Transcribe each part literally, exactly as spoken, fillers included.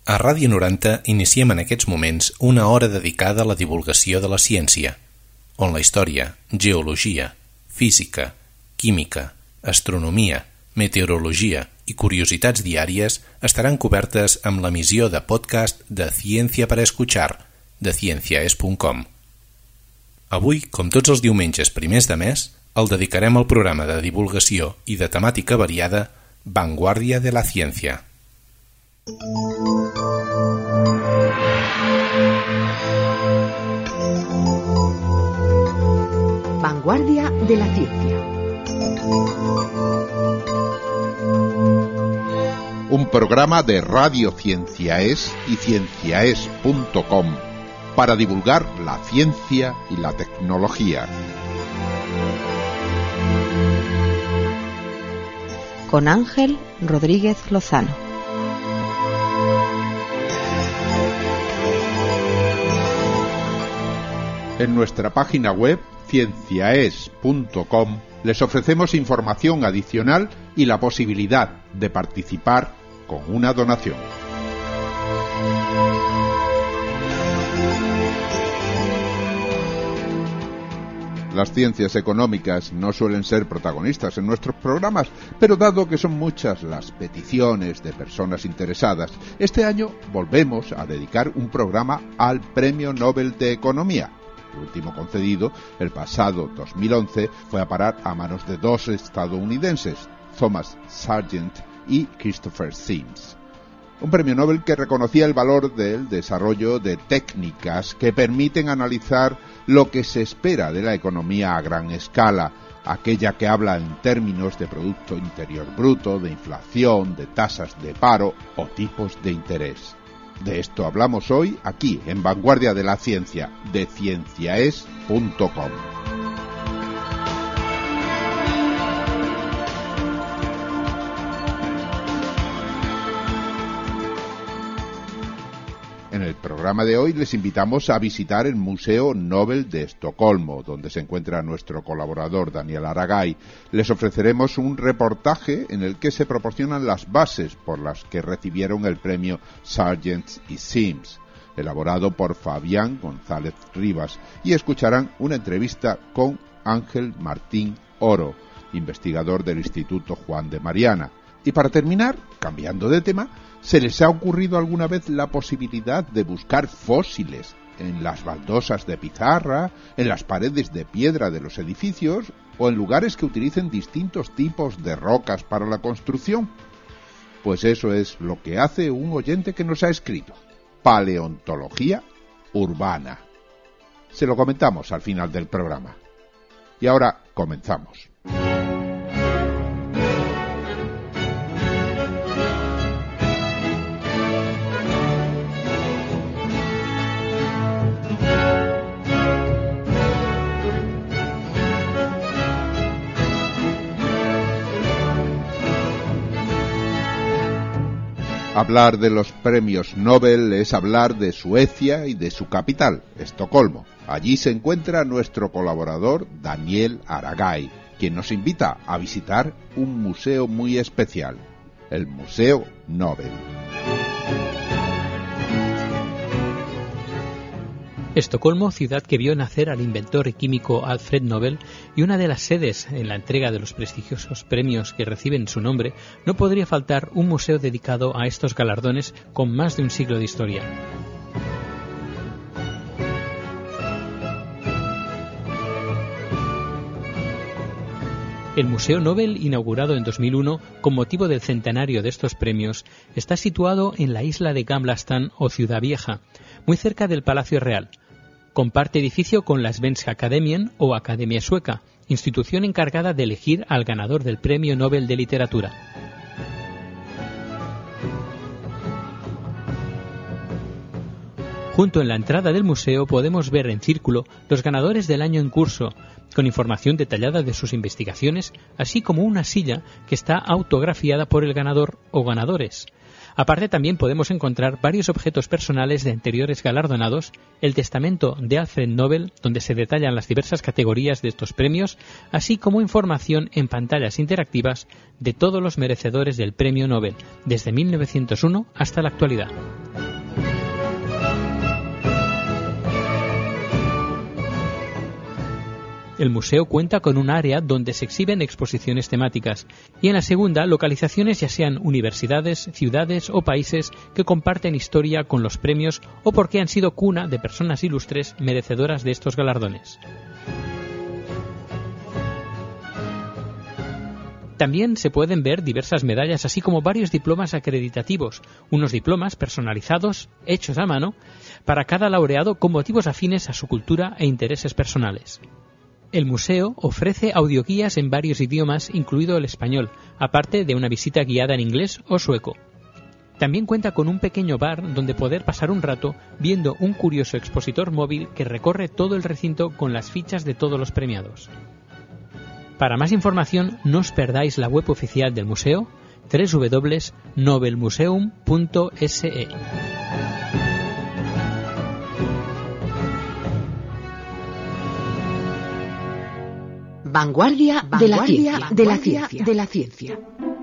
A Ràdio noranta iniciem en aquests moments una hora dedicada a la divulgació de la ciència, on la història, geologia, física, química, astronomia, meteorologia i curiositats diàries estaran cobertes amb l'emissió de podcast de Ciencia para Escuchar, de cienciaes punt com. Avui, com tots els diumenges primers de mes, el dedicarem al programa de divulgació i de temàtica variada Vanguardia de la Ciencia. Vanguardia de la Ciencia. Un programa de Radio Cienciaes y cienciaes punto com para divulgar la ciencia y la tecnología. Con Ángel Rodríguez Lozano. En nuestra página web cienciaes punto com les ofrecemos información adicional y la posibilidad de participar con una donación. Las ciencias económicas no suelen ser protagonistas en nuestros programas, pero dado que son muchas las peticiones de personas interesadas, este año volvemos a dedicar un programa al Premio Nobel de Economía. El último concedido, el pasado dos mil once, fue a parar a manos de dos estadounidenses, Thomas Sargent y Christopher Sims. Un premio Nobel que reconocía el valor del desarrollo de técnicas que permiten analizar lo que se espera de la economía a gran escala, aquella que habla en términos de Producto Interior Bruto, de inflación, de tasas de paro o tipos de interés. De esto hablamos hoy aquí, en Vanguardia de la Ciencia, de cienciaes punto com. En el programa de hoy les invitamos a visitar el Museo Nobel de Estocolmo, donde se encuentra nuestro colaborador Daniel Aragay. Les ofreceremos un reportaje en el que se proporcionan las bases por las que recibieron el premio Sargent y Sims, elaborado por Fabián González Rivas, y escucharán una entrevista con Ángel Martín Oro, investigador del Instituto Juan de Mariana. Y para terminar, cambiando de tema, ¿se les ha ocurrido alguna vez la posibilidad de buscar fósiles en las baldosas de pizarra, en las paredes de piedra de los edificios o en lugares que utilicen distintos tipos de rocas para la construcción? Pues eso es lo que hace un oyente que nos ha escrito: paleontología urbana. Se lo comentamos al final del programa. Y ahora comenzamos. Hablar de los premios Nobel es hablar de Suecia y de su capital, Estocolmo. Allí se encuentra nuestro colaborador Daniel Aragay, quien nos invita a visitar un museo muy especial, el Museo Nobel. Estocolmo, ciudad que vio nacer al inventor y químico Alfred Nobel y una de las sedes en la entrega de los prestigiosos premios que reciben su nombre, no podría faltar un museo dedicado a estos galardones con más de un siglo de historia. El Museo Nobel, inaugurado en dos mil uno con motivo del centenario de estos premios, está situado en la isla de Gamla stan o Ciudad Vieja, muy cerca del Palacio Real. Comparte edificio con la Svenska Akademien o Academia Sueca, institución encargada de elegir al ganador del Premio Nobel de Literatura. Junto en la entrada del museo podemos ver en círculo los ganadores del año en curso, con información detallada de sus investigaciones, así como una silla que está autografiada por el ganador o ganadores. Aparte, también podemos encontrar varios objetos personales de anteriores galardonados, el testamento de Alfred Nobel, donde se detallan las diversas categorías de estos premios, así como información en pantallas interactivas de todos los merecedores del Premio Nobel, desde mil novecientos uno hasta la actualidad. El museo cuenta con un área donde se exhiben exposiciones temáticas y en la segunda localizaciones ya sean universidades, ciudades o países que comparten historia con los premios o porque han sido cuna de personas ilustres merecedoras de estos galardones. También se pueden ver diversas medallas, así como varios diplomas acreditativos, unos diplomas personalizados, hechos a mano, para cada laureado con motivos afines a su cultura e intereses personales. El museo ofrece audioguías en varios idiomas, incluido el español, aparte de una visita guiada en inglés o sueco. También cuenta con un pequeño bar donde poder pasar un rato viendo un curioso expositor móvil que recorre todo el recinto con las fichas de todos los premiados. Para más información, no os perdáis la web oficial del museo, doble u doble u doble u punto nobelmuseum punto es e. Vanguardia, Vanguardia de la ciencia. De la ciencia. De la ciencia.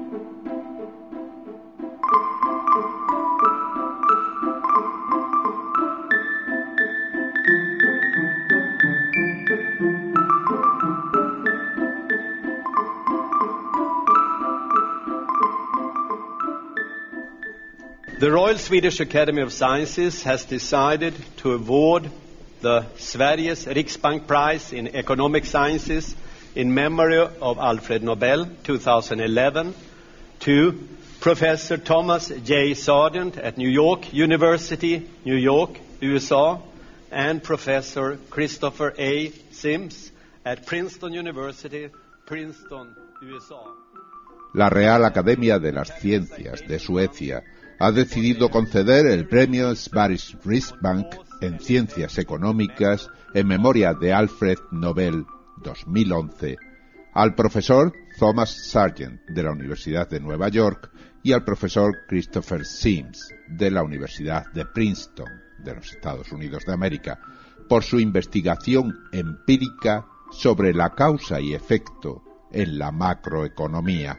The Royal Swedish Academy of Sciences has decided to award the Sveriges Riksbank Prize in Economic Sciences in memory of Alfred Nobel twenty eleven to Professor Thomas J. Sargent at New York University, New York, U S A, and Professor Christopher A. Sims at Princeton University, Princeton, U S A. La Real Academia de las Ciencias de Suecia ha decidido conceder el premio Sveriges Riksbank en Ciencias Económicas en memoria de Alfred Nobel dos mil once al profesor Thomas Sargent de la Universidad de Nueva York y al profesor Christopher Sims de la Universidad de Princeton de los Estados Unidos de América por su investigación empírica sobre la causa y efecto en la macroeconomía.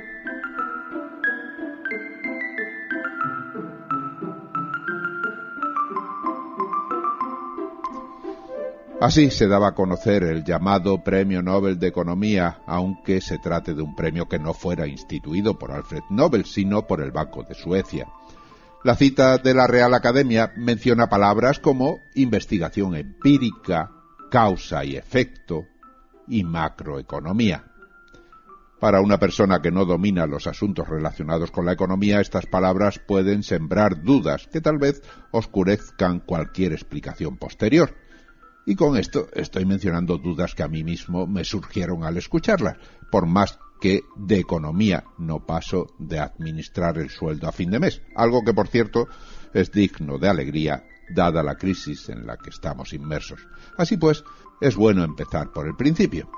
Así se daba a conocer el llamado Premio Nobel de Economía, aunque se trate de un premio que no fuera instituido por Alfred Nobel, sino por el Banco de Suecia. La cita de la Real Academia menciona palabras como investigación empírica, causa y efecto y macroeconomía. Para una persona que no domina los asuntos relacionados con la economía, estas palabras pueden sembrar dudas que tal vez oscurezcan cualquier explicación posterior. Y con esto estoy mencionando dudas que a mí mismo me surgieron al escucharlas, por más que de economía no paso de administrar el sueldo a fin de mes, algo que por cierto es digno de alegría dada la crisis en la que estamos inmersos. Así pues, es bueno empezar por el principio.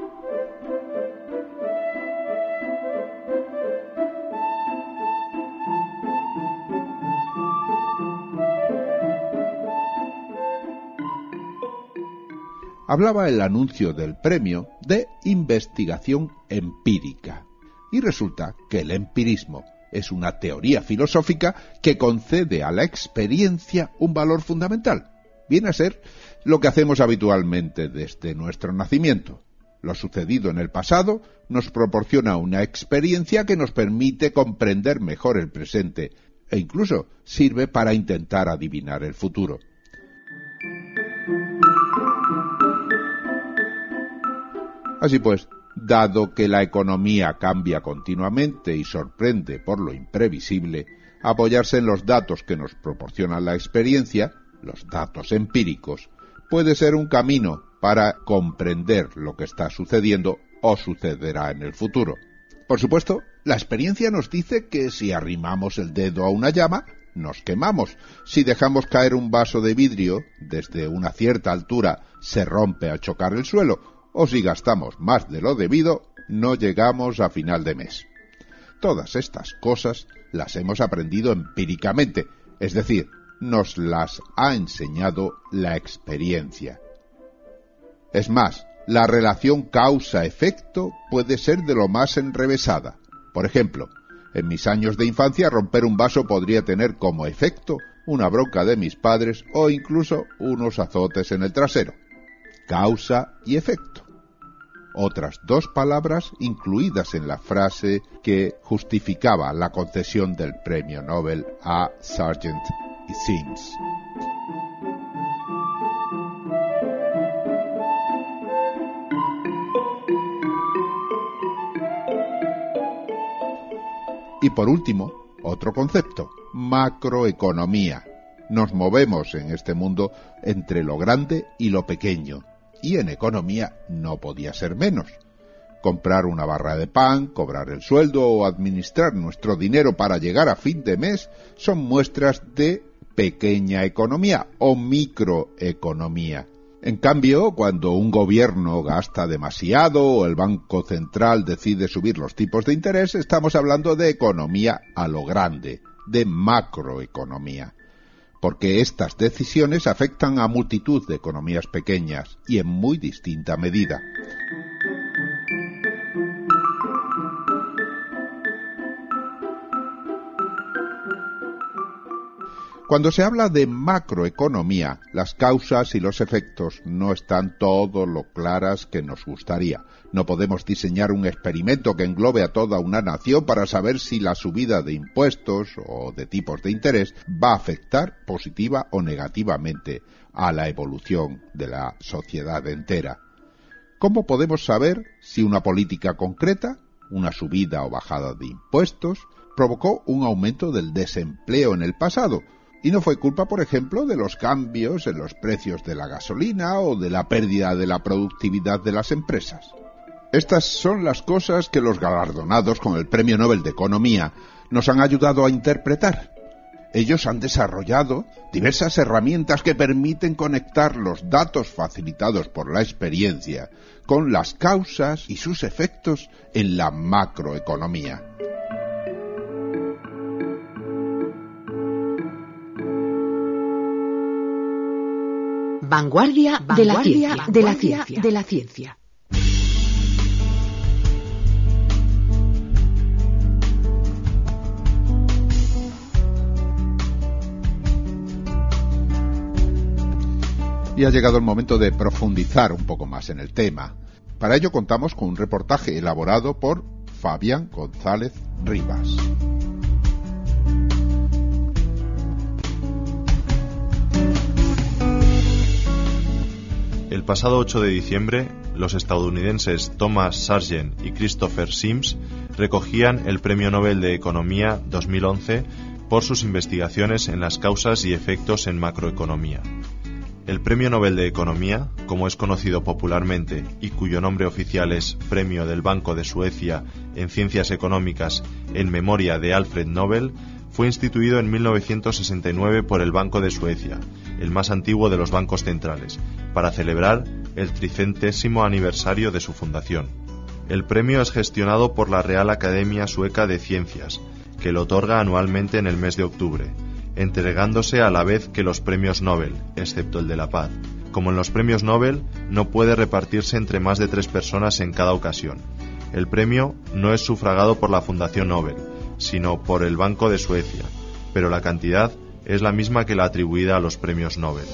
Hablaba el anuncio del premio de investigación empírica. Y resulta que el empirismo es una teoría filosófica que concede a la experiencia un valor fundamental. Viene a ser lo que hacemos habitualmente desde nuestro nacimiento. Lo sucedido en el pasado nos proporciona una experiencia que nos permite comprender mejor el presente e incluso sirve para intentar adivinar el futuro. Así pues, dado que la economía cambia continuamente y sorprende por lo imprevisible, apoyarse en los datos que nos proporciona la experiencia, los datos empíricos, puede ser un camino para comprender lo que está sucediendo o sucederá en el futuro. Por supuesto, la experiencia nos dice que si arrimamos el dedo a una llama, nos quemamos. Si dejamos caer un vaso de vidrio, desde una cierta altura se rompe al chocar el suelo, o si gastamos más de lo debido, no llegamos a final de mes. Todas estas cosas las hemos aprendido empíricamente, es decir, nos las ha enseñado la experiencia. Es más, la relación causa-efecto puede ser de lo más enrevesada. Por ejemplo, en mis años de infancia romper un vaso podría tener como efecto una bronca de mis padres o incluso unos azotes en el trasero. Causa y efecto. otras dos palabras incluidas en la frase que justificaba la concesión del premio Nobel a Sargent y Sims. Y por último, otro concepto, macroeconomía. Nos movemos en este mundo entre lo grande y lo pequeño, y en economía no podía ser menos. Comprar una barra de pan, cobrar el sueldo o administrar nuestro dinero para llegar a fin de mes son muestras de pequeña economía o microeconomía. En cambio, cuando un gobierno gasta demasiado o el Banco Central decide subir los tipos de interés, estamos hablando de economía a lo grande, de macroeconomía, porque estas decisiones afectan a multitud de economías pequeñas y en muy distinta medida. Cuando se habla de macroeconomía, las causas y los efectos no están todo lo claras que nos gustaría. No podemos diseñar un experimento que englobe a toda una nación para saber si la subida de impuestos o de tipos de interés va a afectar positiva o negativamente a la evolución de la sociedad entera. ¿Cómo podemos saber si una política concreta, una subida o bajada de impuestos, provocó un aumento del desempleo en el pasado? Y no fue culpa, por ejemplo, de los cambios en los precios de la gasolina o de la pérdida de la productividad de las empresas. Estas son las cosas que los galardonados con el Premio Nobel de Economía nos han ayudado a interpretar. Ellos han desarrollado diversas herramientas que permiten conectar los datos facilitados por la experiencia con las causas y sus efectos en la macroeconomía. Vanguardia, Vanguardia de la ciencia, de la ciencia, de la ciencia. Y ha llegado el momento de profundizar un poco más en el tema. Para ello contamos con un reportaje elaborado por Fabián González Rivas. El pasado ocho de diciembre, los estadounidenses Thomas Sargent y Christopher Sims recogían el Premio Nobel de Economía dos mil once por sus investigaciones en las causas y efectos en macroeconomía. El Premio Nobel de Economía, como es conocido popularmente y cuyo nombre oficial es Premio del Banco de Suecia en Ciencias Económicas en memoria de Alfred Nobel, fue instituido en mil novecientos sesenta y nueve por el Banco de Suecia, el más antiguo de los bancos centrales, para celebrar el tricentésimo aniversario de su fundación. El premio es gestionado por la Real Academia Sueca de Ciencias, que lo otorga anualmente en el mes de octubre, entregándose a la vez que los premios Nobel, excepto el de la Paz. Como en los premios Nobel, no puede repartirse entre más de tres personas en cada ocasión. El premio no es sufragado por la Fundación Nobel, sino por el Banco de Suecia, pero la cantidad es la misma que la atribuida a los premios Nobel.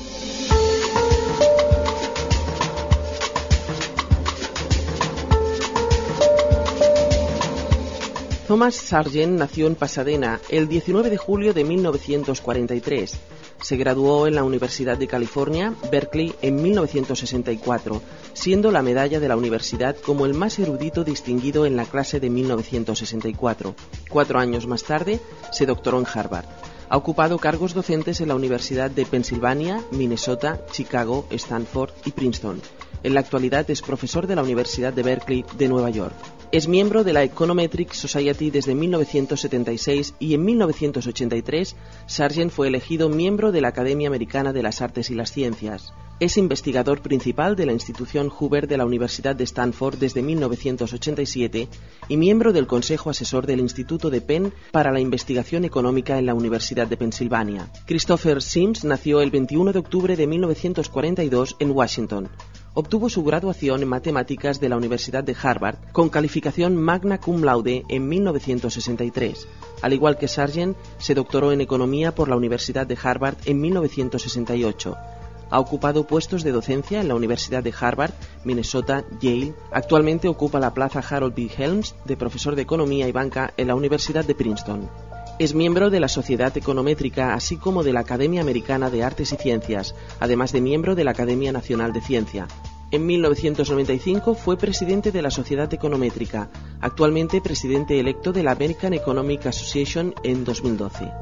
Thomas Sargent nació en Pasadena el diecinueve de julio de mil novecientos cuarenta y tres. Se graduó en la Universidad de California, Berkeley, en mil novecientos sesenta y cuatro, siendo la medalla de la universidad como el más erudito distinguido en la clase de mil novecientos sesenta y cuatro. Cuatro años más tarde, se doctoró en Harvard. Ha ocupado cargos docentes en la Universidad de Pensilvania, Minnesota, Chicago, Stanford y Princeton. En la actualidad es profesor de la Universidad de Berkeley de Nueva York. Es miembro de la Econometric Society desde mil novecientos setenta y seis y en mil novecientos ochenta y tres Sargent fue elegido miembro de la Academia Americana de las Artes y las Ciencias. Es investigador principal de la institución Hoover de la Universidad de Stanford desde mil novecientos ochenta y siete y miembro del Consejo Asesor del Instituto de Penn para la Investigación Económica en la Universidad de Pensilvania. Christopher Sims nació el veintiuno de octubre de mil novecientos cuarenta y dos en Washington. Obtuvo su graduación en matemáticas de la Universidad de Harvard con calificación magna cum laude en mil novecientos sesenta y tres. Al igual que Sargent, se doctoró en economía por la Universidad de Harvard en mil novecientos sesenta y ocho. Ha ocupado puestos de docencia en la Universidad de Harvard, Minnesota, Yale. Actualmente ocupa la plaza Harold B. Helms de profesor de Economía y Banca en la Universidad de Princeton. Es miembro de la Sociedad Econométrica, así como de la Academia Americana de Artes y Ciencias, además de miembro de la Academia Nacional de Ciencia. En mil novecientos noventa y cinco fue presidente de la Sociedad Econométrica, actualmente presidente electo de la American Economic Association en dos mil doce.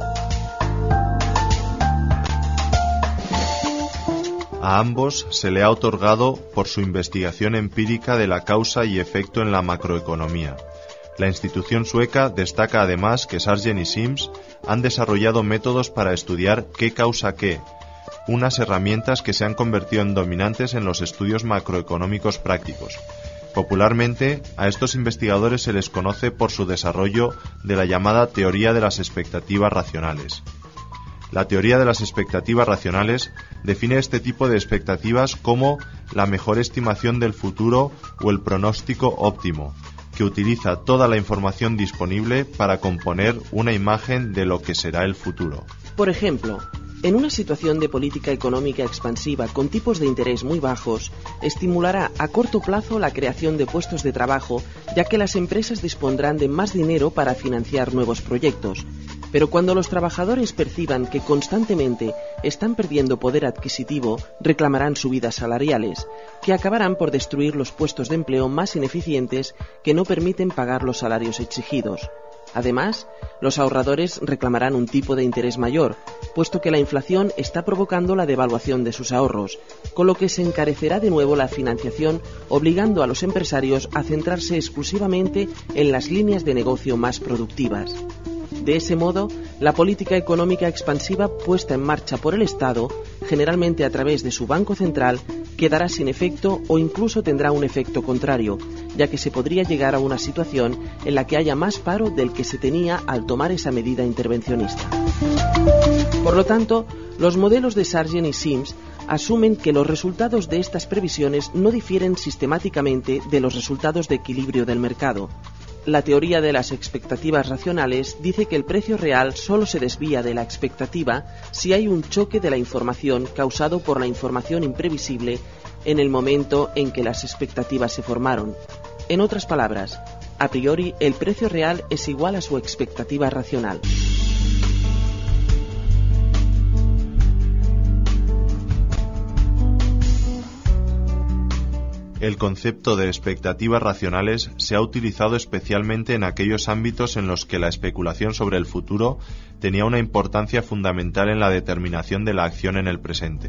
A ambos se le ha otorgado por su investigación empírica de la causa y efecto en la macroeconomía. La institución sueca destaca además que Sargent y Sims han desarrollado métodos para estudiar qué causa qué, unas herramientas que se han convertido en dominantes en los estudios macroeconómicos prácticos. Popularmente, a estos investigadores se les conoce por su desarrollo de la llamada teoría de las expectativas racionales. La teoría de las expectativas racionales define este tipo de expectativas como la mejor estimación del futuro o el pronóstico óptimo, que utiliza toda la información disponible para componer una imagen de lo que será el futuro. Por ejemplo, en una situación de política económica expansiva con tipos de interés muy bajos, estimulará a corto plazo la creación de puestos de trabajo, ya que las empresas dispondrán de más dinero para financiar nuevos proyectos. Pero cuando los trabajadores perciban que constantemente están perdiendo poder adquisitivo, reclamarán subidas salariales, que acabarán por destruir los puestos de empleo más ineficientes que no permiten pagar los salarios exigidos. Además, los ahorradores reclamarán un tipo de interés mayor, puesto que la inflación está provocando la devaluación de sus ahorros, con lo que se encarecerá de nuevo la financiación, obligando a los empresarios a centrarse exclusivamente en las líneas de negocio más productivas. De ese modo, la política económica expansiva puesta en marcha por el Estado, generalmente a través de su Banco Central, quedará sin efecto o incluso tendrá un efecto contrario, ya que se podría llegar a una situación en la que haya más paro del que se tenía al tomar esa medida intervencionista. Por lo tanto, los modelos de Sargent y Sims asumen que los resultados de estas previsiones no difieren sistemáticamente de los resultados de equilibrio del mercado. La teoría de las expectativas racionales dice que el precio real solo se desvía de la expectativa si hay un choque de la información causado por la información imprevisible en el momento en que las expectativas se formaron. En otras palabras, a priori el precio real es igual a su expectativa racional. El concepto de expectativas racionales se ha utilizado especialmente en aquellos ámbitos en los que la especulación sobre el futuro tenía una importancia fundamental en la determinación de la acción en el presente.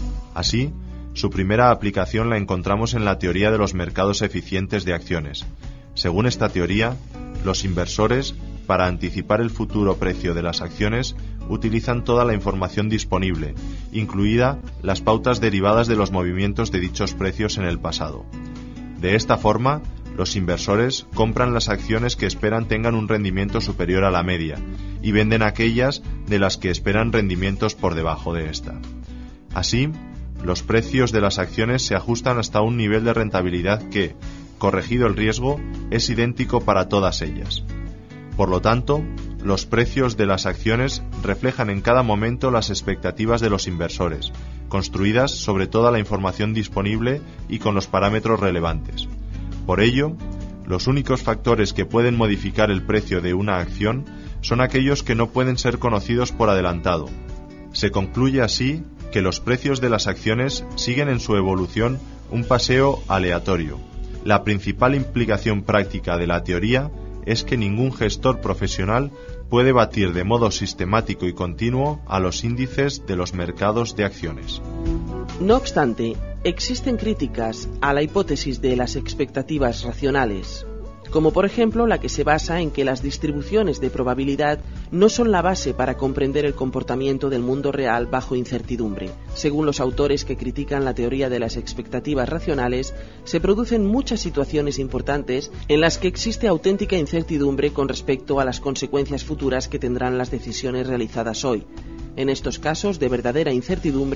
Así, su primera aplicación la encontramos en la teoría de los mercados eficientes de acciones. Según esta teoría, los inversores, para anticipar el futuro precio de las acciones, utilizan toda la información disponible, incluida las pautas derivadas de los movimientos de dichos precios en el pasado. De esta forma, los inversores compran las acciones que esperan tengan un rendimiento superior a la media y venden aquellas de las que esperan rendimientos por debajo de esta. Así, los precios de las acciones se ajustan hasta un nivel de rentabilidad que, corregido el riesgo, es idéntico para todas ellas. Por lo tanto, los precios de las acciones reflejan en cada momento las expectativas de los inversores, construidas sobre toda la información disponible y con los parámetros relevantes. Por ello, los únicos factores que pueden modificar el precio de una acción son aquellos que no pueden ser conocidos por adelantado. Se concluye así que los precios de las acciones siguen en su evolución un paseo aleatorio. La principal implicación práctica de la teoría es que ningún gestor profesional puede batir de modo sistemático y continuo a los índices de los mercados de acciones. No obstante, existen críticas a la hipótesis de las expectativas racionales, como por ejemplo la que se basa en que las distribuciones de probabilidad no son la base para comprender el comportamiento del mundo real bajo incertidumbre. Según los autores que critican la teoría de las expectativas racionales, se producen muchas situaciones importantes en las que existe auténtica incertidumbre con respecto a las consecuencias futuras que tendrán las decisiones realizadas hoy. En estos casos de verdadera incertidumbre,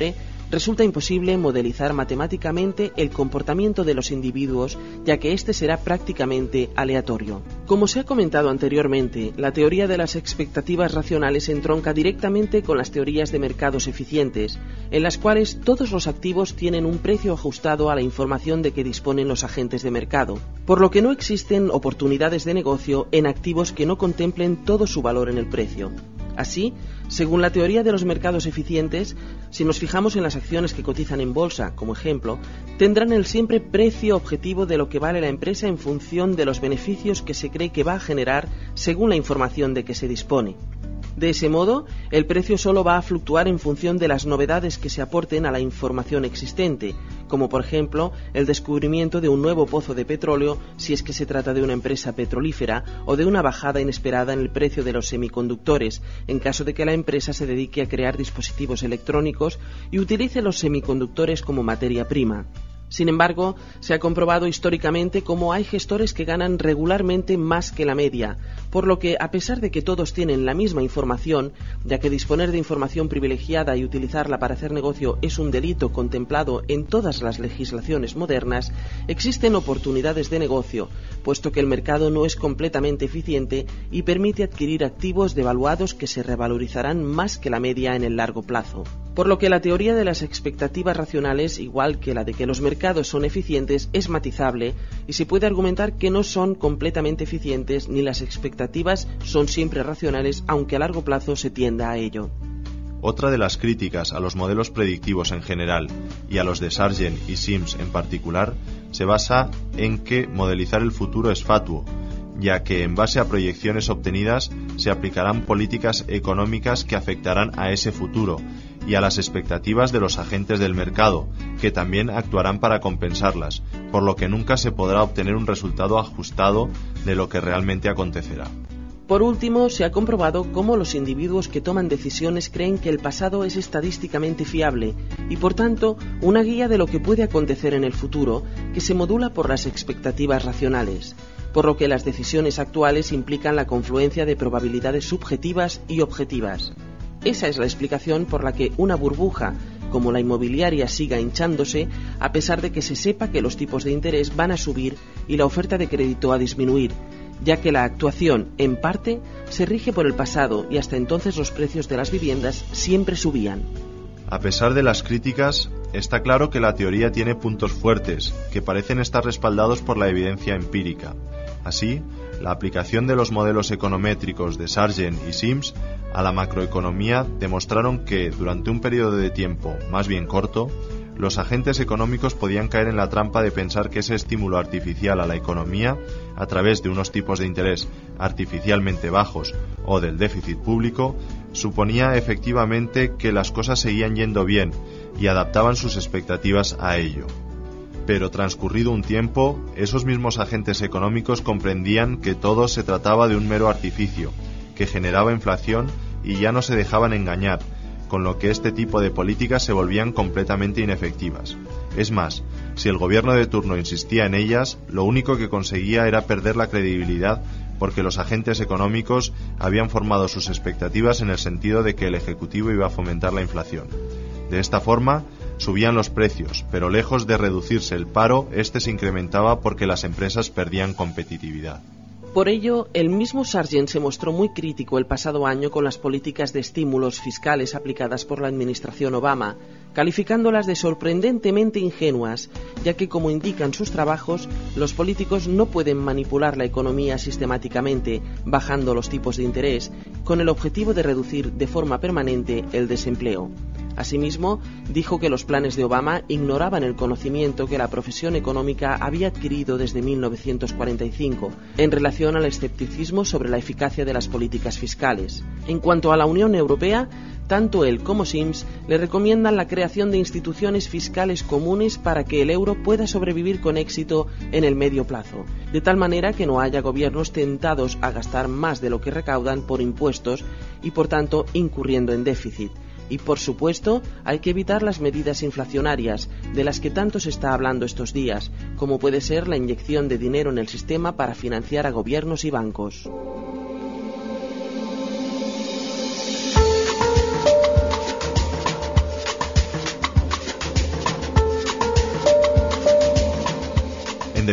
resulta imposible modelizar matemáticamente el comportamiento de los individuos, ya que éste será prácticamente aleatorio. Como se ha comentado anteriormente, la teoría de las expectativas racionales entronca directamente con las teorías de mercados eficientes, en las cuales todos los activos tienen un precio ajustado a la información de que disponen los agentes de mercado, por lo que no existen oportunidades de negocio en activos que no contemplen todo su valor en el precio. Así, según la teoría de los mercados eficientes, si nos fijamos en las acciones que cotizan en bolsa, como ejemplo, tendrán el siempre precio objetivo de lo que vale la empresa en función de los beneficios que se cree que va a generar según la información de que se dispone. De ese modo, el precio solo va a fluctuar en función de las novedades que se aporten a la información existente, como por ejemplo el descubrimiento de un nuevo pozo de petróleo si es que se trata de una empresa petrolífera, o de una bajada inesperada en el precio de los semiconductores, en caso de que la empresa se dedique a crear dispositivos electrónicos y utilice los semiconductores como materia prima. Sin embargo, se ha comprobado históricamente cómo hay gestores que ganan regularmente más que la media, por lo que, a pesar de que todos tienen la misma información, ya que disponer de información privilegiada y utilizarla para hacer negocio es un delito contemplado en todas las legislaciones modernas, existen oportunidades de negocio, puesto que el mercado no es completamente eficiente y permite adquirir activos devaluados que se revalorizarán más que la media en el largo plazo. Por lo que la teoría de las expectativas racionales, igual que la de que los mercados son eficientes, es matizable y se puede argumentar que no son completamente eficientes ni las expectativas son siempre racionales, aunque a largo plazo se tienda a ello. Otra de las críticas a los modelos predictivos en general y a los de Sargent y Sims en particular se basa en que modelizar el futuro es fatuo, ya que en base a proyecciones obtenidas se aplicarán políticas económicas que afectarán a ese futuro y a las expectativas de los agentes del mercado, que también actuarán para compensarlas, por lo que nunca se podrá obtener un resultado ajustado de lo que realmente acontecerá. Por último, se ha comprobado cómo los individuos que toman decisiones creen que el pasado es estadísticamente fiable y, por tanto, una guía de lo que puede acontecer en el futuro, que se modula por las expectativas racionales, por lo que las decisiones actuales implican la confluencia de probabilidades subjetivas y objetivas. Esa es la explicación por la que una burbuja como la inmobiliaria siga hinchándose, a pesar de que se sepa que los tipos de interés van a subir y la oferta de crédito a disminuir, ya que la actuación, en parte, se rige por el pasado y hasta entonces los precios de las viviendas siempre subían. A pesar de las críticas, está claro que la teoría tiene puntos fuertes, que parecen estar respaldados por la evidencia empírica. Así, la aplicación de los modelos econométricos de Sargent y Sims a la macroeconomía demostraron que, durante un periodo de tiempo más bien corto, los agentes económicos podían caer en la trampa de pensar que ese estímulo artificial a la economía, a través de unos tipos de interés artificialmente bajos o del déficit público, suponía efectivamente que las cosas seguían yendo bien y adaptaban sus expectativas a ello. Pero transcurrido un tiempo, esos mismos agentes económicos comprendían que todo se trataba de un mero artificio, que generaba inflación y ya no se dejaban engañar, con lo que este tipo de políticas se volvían completamente inefectivas. Es más, si el gobierno de turno insistía en ellas, lo único que conseguía era perder la credibilidad porque los agentes económicos habían formado sus expectativas en el sentido de que el Ejecutivo iba a fomentar la inflación. De esta forma, subían los precios, pero lejos de reducirse el paro, este se incrementaba porque las empresas perdían competitividad. Por ello, el mismo Sargent se mostró muy crítico el pasado año con las políticas de estímulos fiscales aplicadas por la administración Obama, calificándolas de sorprendentemente ingenuas, ya que, como indican sus trabajos, los políticos no pueden manipular la economía sistemáticamente, bajando los tipos de interés, con el objetivo de reducir de forma permanente el desempleo. Asimismo, dijo que los planes de Obama ignoraban el conocimiento que la profesión económica había adquirido desde mil novecientos cuarenta y cinco en relación al escepticismo sobre la eficacia de las políticas fiscales. En cuanto a la Unión Europea, tanto él como Sims le recomiendan la creación de instituciones fiscales comunes para que el euro pueda sobrevivir con éxito en el medio plazo, de tal manera que no haya gobiernos tentados a gastar más de lo que recaudan por impuestos y, por tanto, incurriendo en déficit. Y, por supuesto, hay que evitar las medidas inflacionarias, de las que tanto se está hablando estos días, como puede ser la inyección de dinero en el sistema para financiar a gobiernos y bancos.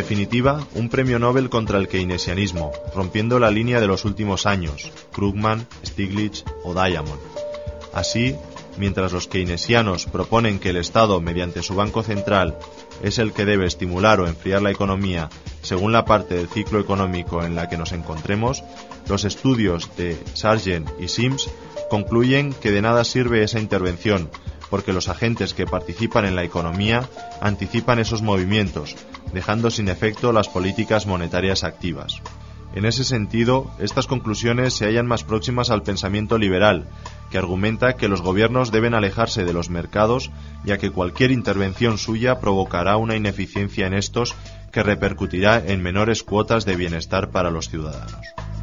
definitiva, un premio Nobel contra el keynesianismo, rompiendo la línea de los últimos años, Krugman, Stiglitz o Diamond. Así, mientras los keynesianos proponen que el Estado, mediante su Banco Central, es el que debe estimular o enfriar la economía según la parte del ciclo económico en la que nos encontremos, los estudios de Sargent y Sims concluyen que de nada sirve esa intervención, porque los agentes que participan en la economía anticipan esos movimientos, dejando sin efecto las políticas monetarias activas. En ese sentido, estas conclusiones se hallan más próximas al pensamiento liberal, que argumenta que los gobiernos deben alejarse de los mercados, ya que cualquier intervención suya provocará una ineficiencia en estos que repercutirá en menores cuotas de bienestar para los ciudadanos.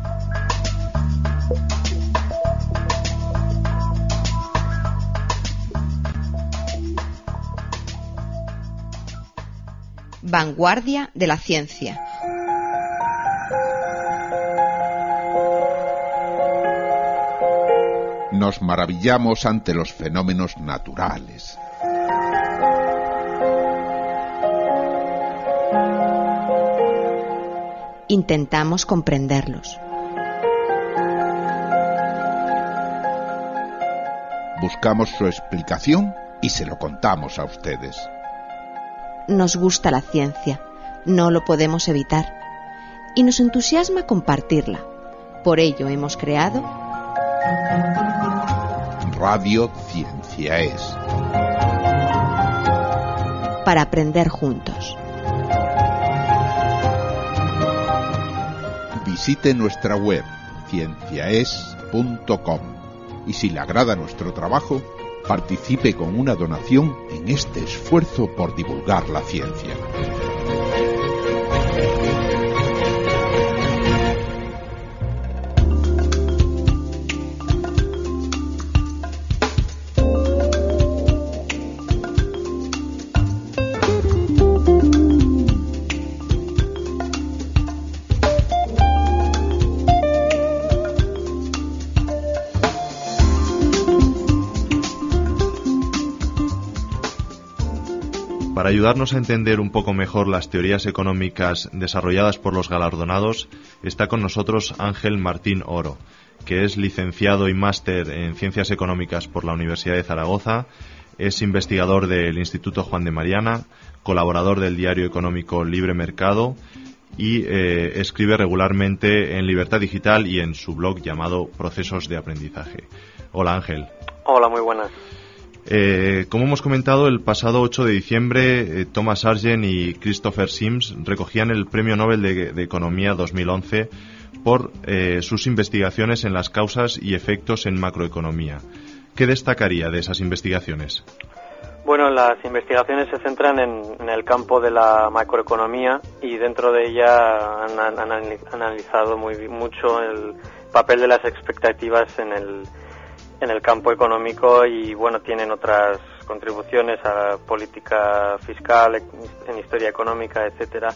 Vanguardia de la ciencia. Nos maravillamos ante los fenómenos naturales. Intentamos comprenderlos. Buscamos su explicación y se lo contamos a ustedes. Nos gusta la ciencia, no lo podemos evitar, y nos entusiasma compartirla. Por ello hemos creado Radio Ciencia Es. Para aprender juntos. Visite nuestra web ciencia es punto com y si le agrada nuestro trabajo, participe con una donación en este esfuerzo por divulgar la ciencia. Para ayudarnos a entender un poco mejor las teorías económicas desarrolladas por los galardonados, está con nosotros Ángel Martín Oro, que es licenciado y máster en Ciencias Económicas por la Universidad de Zaragoza, es investigador del Instituto Juan de Mariana, colaborador del diario económico Libre Mercado y eh, escribe regularmente en Libertad Digital y en su blog llamado Procesos de Aprendizaje. Hola Ángel. Hola, muy buenas. Eh, como hemos comentado, el pasado ocho de diciembre, eh, Thomas Sargent y Christopher Sims recogían el Premio Nobel de, de Economía dos mil once por eh, sus investigaciones en las causas y efectos en macroeconomía. ¿Qué destacaría de esas investigaciones? Bueno, las investigaciones se centran en, en el campo de la macroeconomía y dentro de ella han, han analizado muy mucho el papel de las expectativas en el en el campo económico y bueno, tienen otras contribuciones a política fiscal, en historia económica, etcétera.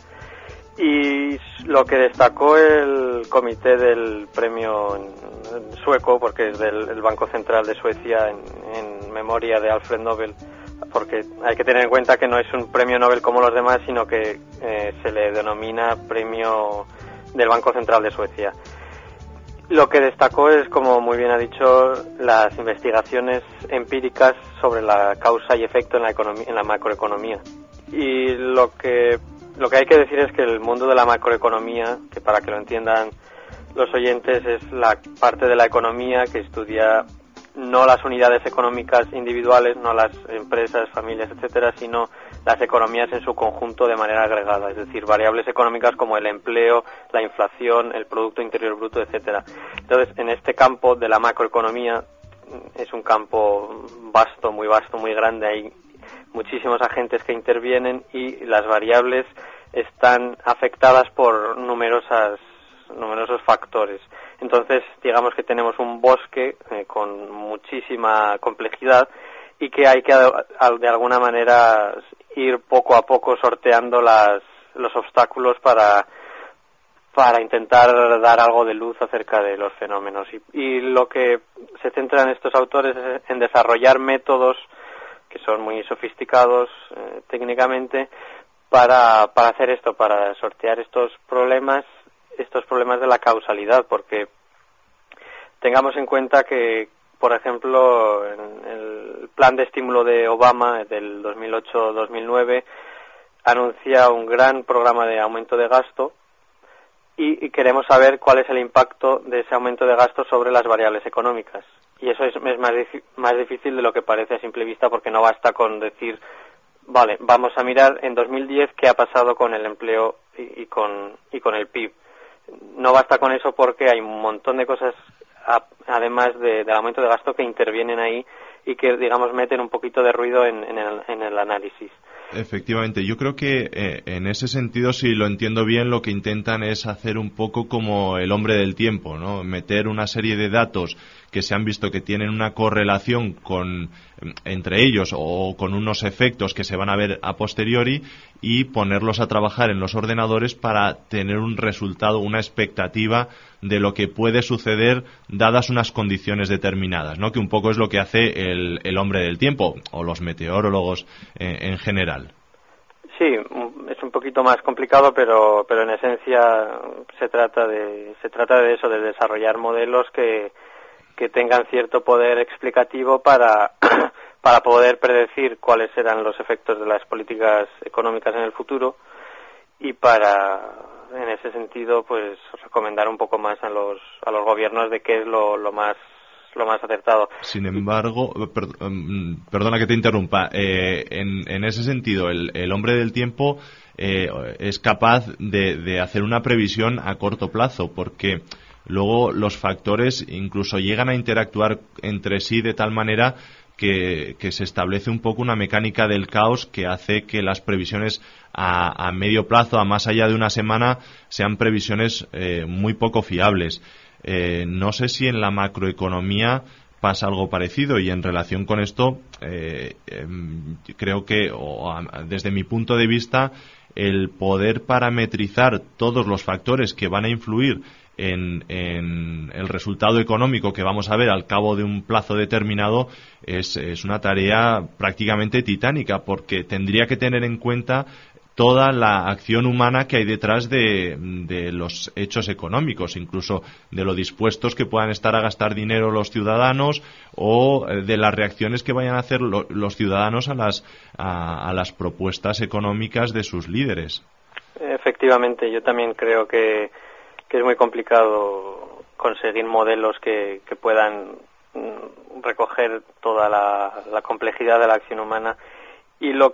Y lo que destacó el comité del premio sueco, porque es del el Banco Central de Suecia, en, en memoria de Alfred Nobel, porque hay que tener en cuenta que no es un premio Nobel como los demás, sino que eh, se le denomina premio del Banco Central de Suecia. Lo que destacó es, como muy bien ha dicho, las investigaciones empíricas sobre la causa y efecto en la economía, en la macroeconomía. Y lo que lo que hay que decir es que el mundo de la macroeconomía, que para que lo entiendan los oyentes, es la parte de la economía que estudia no las unidades económicas individuales, no las empresas, familias, etcétera, sino las economías en su conjunto de manera agregada, es decir, variables económicas como el empleo, la inflación, el Producto Interior Bruto, etcétera. Entonces, en este campo de la macroeconomía, es un campo vasto, muy vasto, muy grande, hay muchísimos agentes que intervienen y las variables están afectadas por numerosas numerosos factores. Entonces, digamos que tenemos un bosque eh, con muchísima complejidad y que hay que de alguna manera ir poco a poco sorteando las, los obstáculos para para intentar dar algo de luz acerca de los fenómenos. Y, y lo que se centra en estos autores es en desarrollar métodos que son muy sofisticados eh, técnicamente para, para hacer esto, para sortear estos problemas, estos problemas de la causalidad, porque tengamos en cuenta que, por ejemplo, en el plan de estímulo de Obama del dos mil ocho dos mil nueve anuncia un gran programa de aumento de gasto y, y queremos saber cuál es el impacto de ese aumento de gasto sobre las variables económicas. Y eso es, es más, más difícil de lo que parece a simple vista, porque no basta con decir, vale, vamos a mirar en dos mil diez qué ha pasado con el empleo y, y, con, y con el P I B. No basta con eso porque hay un montón de cosas además de, del aumento de gasto que intervienen ahí y que, digamos, meten un poquito de ruido en, en, el, en el análisis. Efectivamente, yo creo que eh, en ese sentido, si lo entiendo bien, lo que intentan es hacer un poco como el hombre del tiempo, ¿no? Meter una serie de datos que se han visto que tienen una correlación con entre ellos o con unos efectos que se van a ver a posteriori y ponerlos a trabajar en los ordenadores para tener un resultado, una expectativa de lo que puede suceder dadas unas condiciones determinadas, ¿no? Que un poco es lo que hace el, el hombre del tiempo o los meteorólogos eh, en general. Sí, es un poquito más complicado, pero pero en esencia se trata de se trata de eso, de desarrollar modelos que que tengan cierto poder explicativo para para poder predecir cuáles serán los efectos de las políticas económicas en el futuro y para, en ese sentido, pues recomendar un poco más a los a los gobiernos de qué es lo, lo más lo más acertado. Sin embargo, per, perdona que te interrumpa, eh, en, en ese sentido, el, el hombre del tiempo eh, es capaz de, de hacer una previsión a corto plazo, porque luego los factores incluso llegan a interactuar entre sí de tal manera que, que se establece un poco una mecánica del caos que hace que las previsiones a, a medio plazo, a más allá de una semana, sean previsiones eh, muy poco fiables. Eh, no sé si en la macroeconomía pasa algo parecido, y en relación con esto eh, eh, creo que, o a, desde mi punto de vista, el poder parametrizar todos los factores que van a influir En, en el resultado económico que vamos a ver al cabo de un plazo determinado es, es una tarea prácticamente titánica, porque tendría que tener en cuenta toda la acción humana que hay detrás de, de los hechos económicos, incluso de lo dispuestos que puedan estar a gastar dinero los ciudadanos o de las reacciones que vayan a hacer lo, los ciudadanos a las, a, a las propuestas económicas de sus líderes. Efectivamente, yo también creo que que es muy complicado conseguir modelos que, que puedan recoger toda la, la complejidad de la acción humana, y lo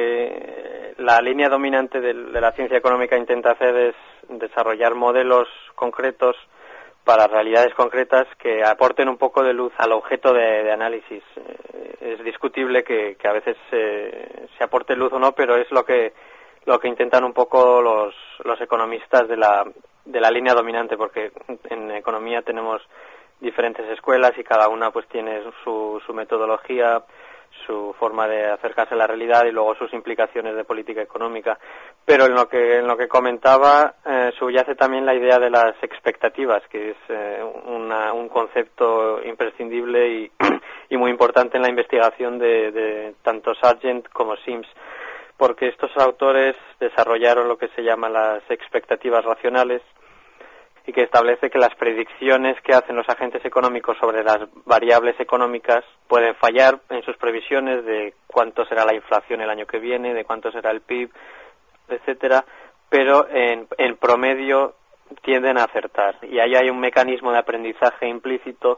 que la línea dominante de, de la ciencia económica intenta hacer es desarrollar modelos concretos para realidades concretas que aporten un poco de luz al objeto de, de análisis. Es discutible que, que a veces se, se aporte luz o no, pero es lo que lo que intentan un poco los, los economistas de la de la línea dominante, porque en economía tenemos diferentes escuelas y cada una pues tiene su, su metodología, su forma de acercarse a la realidad y luego sus implicaciones de política económica. Pero en lo que en lo que comentaba eh, subyace también la idea de las expectativas, que es eh, una, un concepto imprescindible y, y muy importante en la investigación de, de tanto Sargent como Sims, porque estos autores desarrollaron lo que se llama las expectativas racionales, y que establece que las predicciones que hacen los agentes económicos sobre las variables económicas pueden fallar en sus previsiones de cuánto será la inflación el año que viene, de cuánto será el P I B, etcétera, pero en, en promedio tienden a acertar, y ahí hay un mecanismo de aprendizaje implícito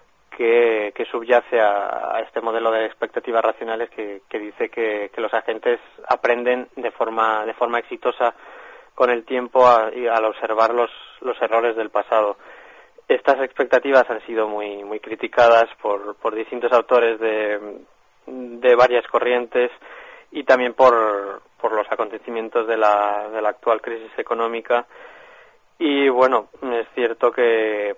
que, que subyace a, a este modelo de expectativas racionales que, que dice que, que los agentes aprenden de forma de forma exitosa con el tiempo a, y al observar los, los errores del pasado. Estas expectativas han sido muy muy criticadas por, por distintos autores de, de varias corrientes y también por, por los acontecimientos de la, de la actual crisis económica. Y bueno, es cierto que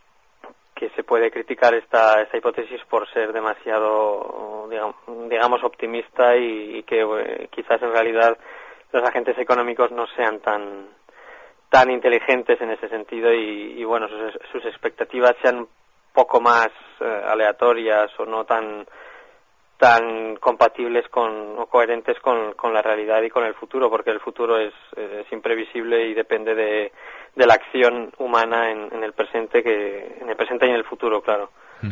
que se puede criticar esta esta hipótesis por ser demasiado, digamos, digamos optimista y, y que eh, quizás en realidad los agentes económicos no sean tan tan inteligentes en ese sentido y, y bueno, sus, sus expectativas sean un poco más eh, aleatorias o no tan tan compatibles con o coherentes con, con la realidad y con el futuro, porque el futuro es, es imprevisible y depende de, de la acción humana en, en el presente que en el presente y en el futuro, claro.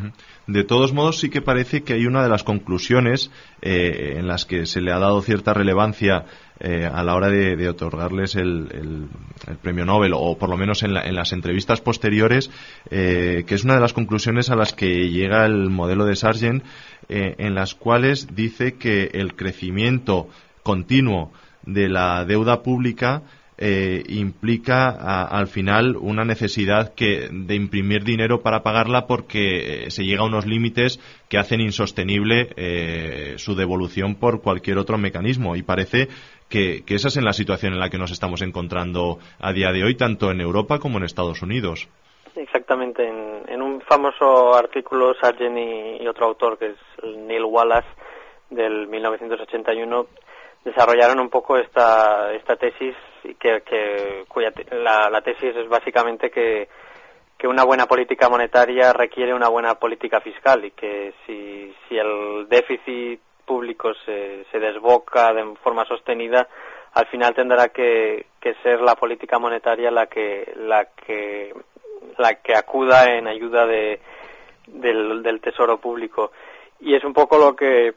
De todos modos, sí que parece que hay una de las conclusiones eh, en las que se le ha dado cierta relevancia eh, a la hora de, de otorgarles el, el, el premio Nobel, o por lo menos en, la, en las entrevistas posteriores, eh, que es una de las conclusiones a las que llega el modelo de Sargent, eh, en las cuales dice que el crecimiento continuo de la deuda pública Eh, implica a, al final una necesidad que de imprimir dinero para pagarla, porque eh, se llega a unos límites que hacen insostenible eh, su devolución por cualquier otro mecanismo, y parece que, que esa es en la situación en la que nos estamos encontrando a día de hoy, tanto en Europa como en Estados Unidos. Exactamente, en, en un famoso artículo Sargent y, y otro autor, que es Neil Wallace, del mil novecientos ochenta y uno, desarrollaron un poco esta esta tesis, que, que cuya te, la, la tesis es básicamente que, que una buena política monetaria requiere una buena política fiscal, y que si, si el déficit público se, se desboca de forma sostenida, al final tendrá que, que ser la política monetaria la que la que la que acuda en ayuda de del, del tesoro público. Y es un poco lo que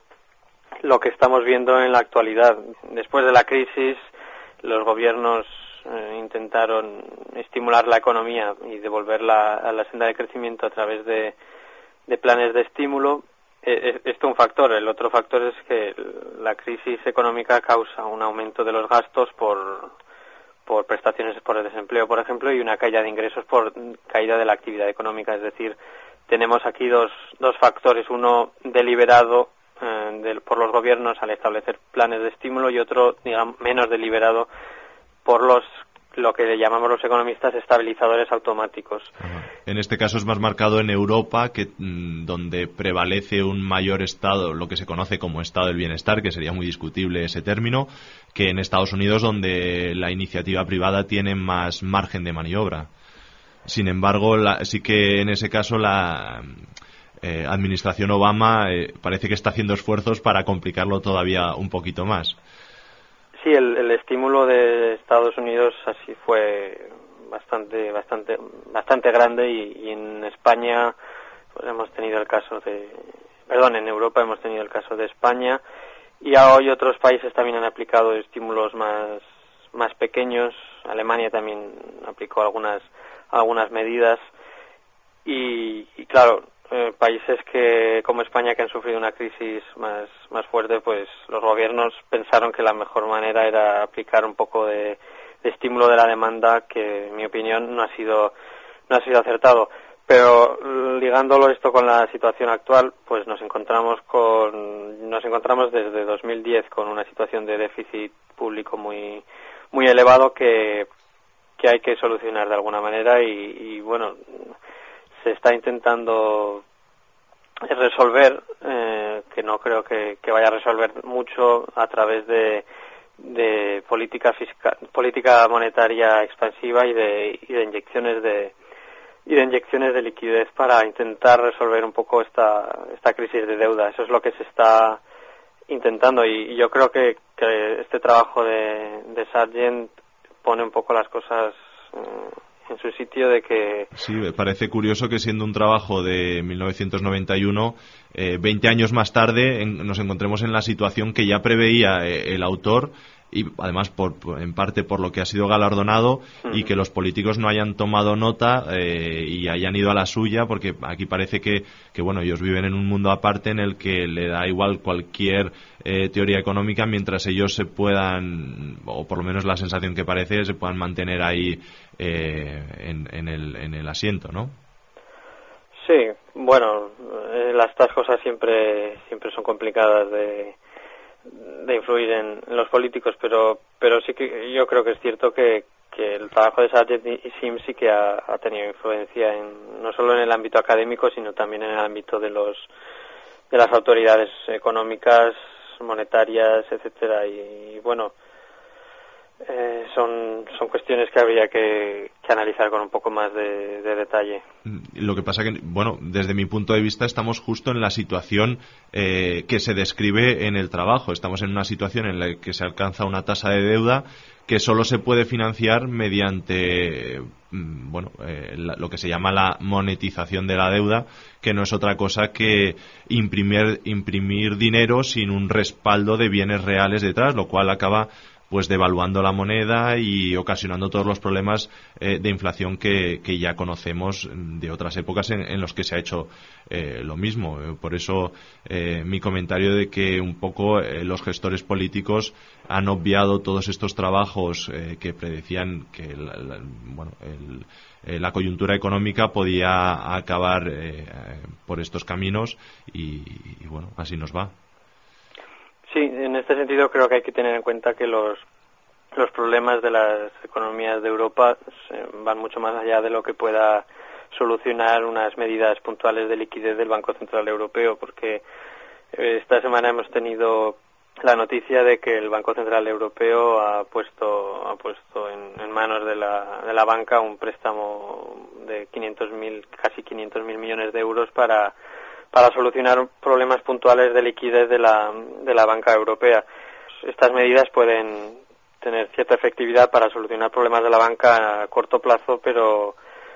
lo que estamos viendo en la actualidad. Después de la crisis, los gobiernos eh, intentaron estimular la economía y devolverla a la senda de crecimiento a través de, de planes de estímulo. Eh, esto es un factor. El otro factor es que la crisis económica causa un aumento de los gastos por, por prestaciones por el desempleo, por ejemplo, y una caída de ingresos por caída de la actividad económica. Es decir, tenemos aquí dos, dos factores, uno deliberado De, por los gobiernos al establecer planes de estímulo, y otro, digamos, menos deliberado por los lo que llamamos los economistas estabilizadores automáticos. En este caso es más marcado en Europa, que donde prevalece un mayor estado, lo que se conoce como estado del bienestar, que sería muy discutible ese término, que en Estados Unidos, donde la iniciativa privada tiene más margen de maniobra. Sin embargo, la, sí que en ese caso la Eh, administración Obama eh, parece que está haciendo esfuerzos para complicarlo todavía un poquito más. Sí, el, el estímulo de Estados Unidos así fue bastante bastante bastante grande, y, y en España pues hemos tenido el caso de perdón en Europa hemos tenido el caso de España, y hoy otros países también han aplicado estímulos más más pequeños. Alemania también aplicó algunas algunas medidas, y, y claro, Eh, países que como España, que han sufrido una crisis más más fuerte, pues los gobiernos pensaron que la mejor manera era aplicar un poco de, de estímulo de la demanda, que en mi opinión no ha sido no ha sido acertado. Pero ligándolo esto con la situación actual, pues nos encontramos con nos encontramos desde dos mil diez con una situación de déficit público muy muy elevado que que hay que solucionar de alguna manera, y, y bueno, se está intentando resolver, eh, que no creo que, que vaya a resolver mucho, a través de, de política fiscal, política monetaria expansiva y de, y de inyecciones de y de inyecciones de liquidez para intentar resolver un poco esta esta crisis de deuda. Eso es lo que se está intentando, y, y yo creo que, que este trabajo de, de Sargent pone un poco las cosas eh, en su sitio, de que... Sí, me parece curioso que, siendo un trabajo de mil novecientos noventa y uno, eh, veinte años más tarde en, nos encontremos en la situación que ya preveía eh, el autor, y además por, en parte por lo que ha sido galardonado, uh-huh. y que los políticos no hayan tomado nota eh, y hayan ido a la suya, porque aquí parece que, que bueno, ellos viven en un mundo aparte en el que le da igual cualquier eh, teoría económica, mientras ellos se puedan, o por lo menos la sensación que parece, se puedan mantener ahí eh, en, en, el, en el asiento, ¿no? Sí, bueno, eh, las estas cosas siempre siempre son complicadas de de influir en, en los políticos, pero pero sí que yo creo que es cierto que, que el trabajo de Sargent y Sims sí que ha, ha tenido influencia en, no solo en el ámbito académico, sino también en el ámbito de los de las autoridades económicas, monetarias, etcétera. Y, y bueno, Eh, son, son cuestiones que habría que, que analizar con un poco más de, de detalle. Lo que pasa que, bueno, desde mi punto de vista estamos justo en la situación eh, que se describe en el trabajo. Estamos en una situación en la que se alcanza una tasa de deuda que solo se puede financiar mediante, bueno, eh, la, lo que se llama la monetización de la deuda, que no es otra cosa que imprimir, imprimir dinero sin un respaldo de bienes reales detrás, lo cual acaba pues devaluando la moneda y ocasionando todos los problemas eh, de inflación que, que ya conocemos de otras épocas en, en los que se ha hecho eh, lo mismo. Por eso eh, mi comentario de que un poco eh, los gestores políticos han obviado todos estos trabajos eh, que predecían que la, la, bueno, el, eh, la coyuntura económica podía acabar eh, por estos caminos y, y bueno, así nos va. Sí, en este sentido creo que hay que tener en cuenta que los los problemas de las economías de Europa van mucho más allá de lo que pueda solucionar unas medidas puntuales de liquidez del Banco Central Europeo, porque esta semana hemos tenido la noticia de que el Banco Central Europeo ha puesto ha puesto en, en manos de la de la banca un préstamo de quinientos mil, casi quinientos mil millones de euros para para solucionar problemas puntuales de liquidez de la de la banca europea. Estas medidas pueden tener cierta efectividad para solucionar problemas de la banca a corto plazo, pero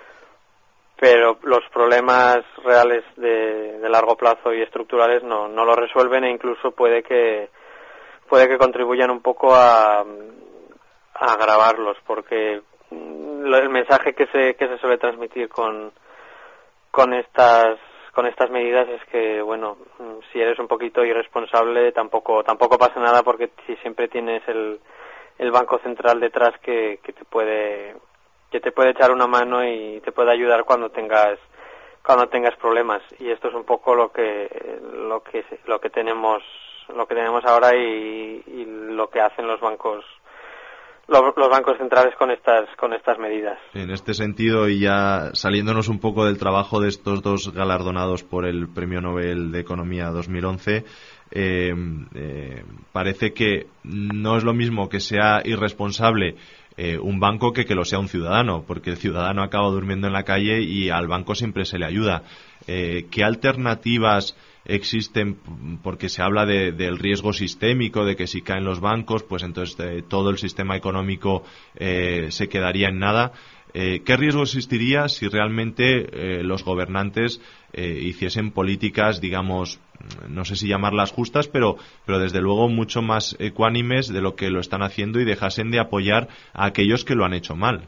pero los problemas reales de, de largo plazo y estructurales no no lo resuelven, e incluso puede que puede que contribuyan un poco a, a agravarlos, porque el mensaje que se que se suele transmitir con con estas con estas medidas es que, bueno, si eres un poquito irresponsable tampoco tampoco pasa nada, porque si siempre tienes el el Banco Central detrás que, que te puede que te puede echar una mano y te puede ayudar cuando tengas cuando tengas problemas, y esto es un poco lo que lo que lo que tenemos lo que tenemos ahora y, y lo que hacen los bancos Los, los bancos centrales con estas con estas medidas. En este sentido, y ya saliéndonos un poco del trabajo de estos dos galardonados por el Premio Nobel de Economía dos mil once, eh, eh, parece que no es lo mismo que sea irresponsable eh, un banco que que lo sea un ciudadano, porque el ciudadano acaba durmiendo en la calle y al banco siempre se le ayuda. Eh, ¿Qué alternativas existen? Porque se habla de, del riesgo sistémico, de que si caen los bancos, pues entonces eh, todo el sistema económico eh, se quedaría en nada. Eh, ¿Qué riesgo existiría si realmente eh, los gobernantes eh, hiciesen políticas, digamos, no sé si llamarlas justas, pero, pero desde luego mucho más ecuánimes de lo que lo están haciendo, y dejasen de apoyar a aquellos que lo han hecho mal?